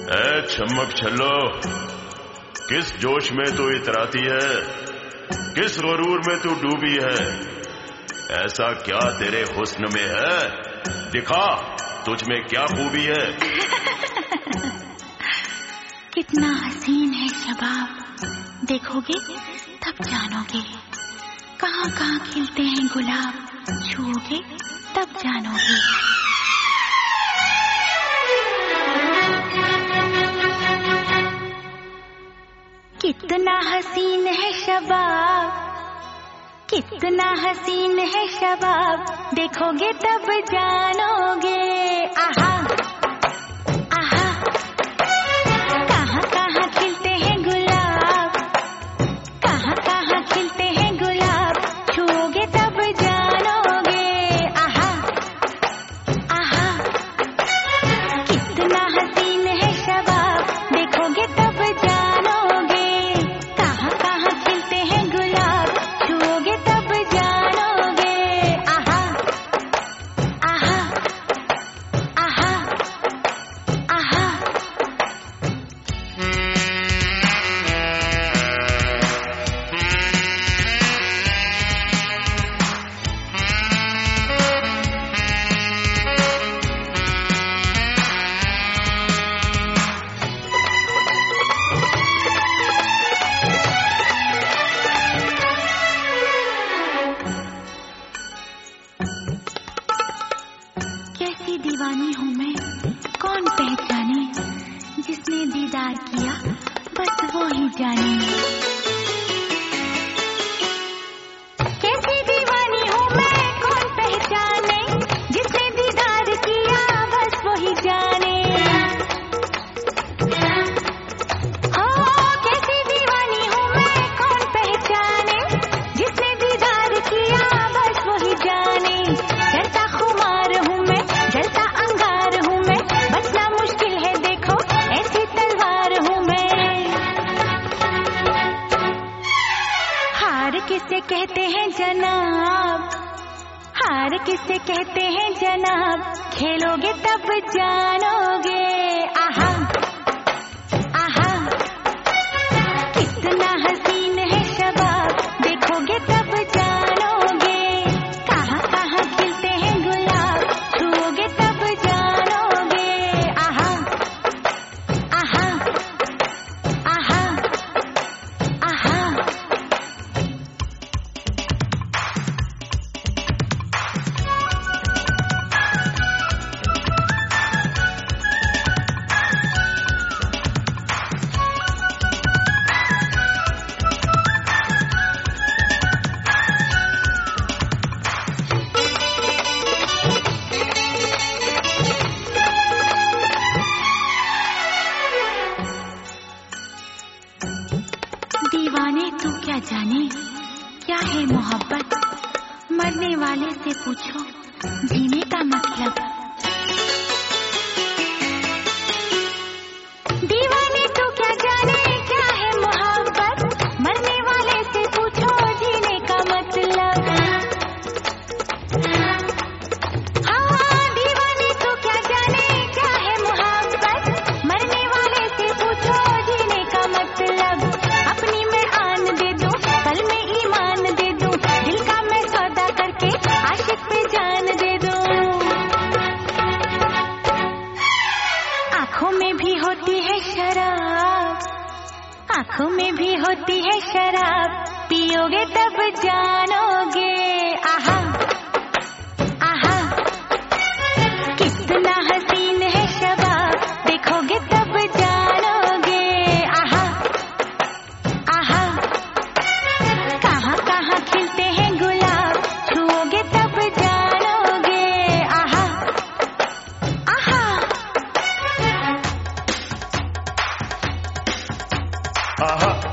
चमक छल्लो, किस जोश में तू इतराती है, किस गुरूर में तू डूबी है? ऐसा क्या तेरे हुस्न में है, दिखा तुझ में क्या खूबी है? कितना हसीन है शबाब, देखोगे तब जानोगे। कहाँ कहाँ खिलते हैं गुलाब, छूओगे तब जानोगे। कितना हसीन है शबाब, कितना हसीन है शबाब, देखोगे तब जानोगे। आहा आहा, कहाँ कहाँ खिलते हैं गुलाब, कहाँ कहाँ खिलते हैं गुलाब, छूओगे तब जानोगे। आहा आहा, कितना हसीन है शबाब, देखोगे तब जानोगे। कहाँ कहाँ खिलते हैं गुलाब, छूओगे तब जानोगे। आहा आहा आहा आहा। कैसी दीवानी हूँ मैं, कौन पहचाने, जिसने दीदार किया बस वो ही जाने। कैसी दीवानी हूँ मैं, कौन पहचाने, जिसने दीदार किया बस वो ही जाने। हो कैसी दीवानी हूँ मैं, कौन पहचाने, जिसने दीदार किया बस वो ही जाने। जलता खुमार हूँ मैं, जलता अंगार हूँ मैं, बचना मुश्किल है देखो ऐसी तलवार हूँ मैं। हार किसे कहते हैं जनाब, हार किसे कहते हैं जनाब, खेलोगे तब जानोगे। आहा आहा, कितना हसीन है शबाब, देखोगे तब जानोगे। कहाँ कहाँ खिलते हैं गुलाब, छूओगे तब जानोगे। आहा आहा आहा आहा। दीवाने तू क्या जाने, क्या है मोहब्बत, मरने वाले से पूछो जीने का मतलब। दीवाने तू क्या जाने, क्या है मोहब्बत, मरने वाले से पूछो जीने का मतलब। हाँ दीवाने तू क्या जाने, क्या है मोहब्बत, मरने वाले से पूछो जीने का मतलब। अपनी मैं आन दे दूं, पल में ईमान दे दूं, दिल का मैं सौदा करके आशिक पे जान दे दूं। आँखों में भी होती है शराब, आँखों में भी होती है शराब, पियोगे तब जानोगे। आहा आहा, कितना हसीन है शबाब, देखोगे तब जानोगे। आहा आहा, कहाँ कहाँ खिलते हैं गुलाब, छूओगे तब जानोगे। आहा आहा आहा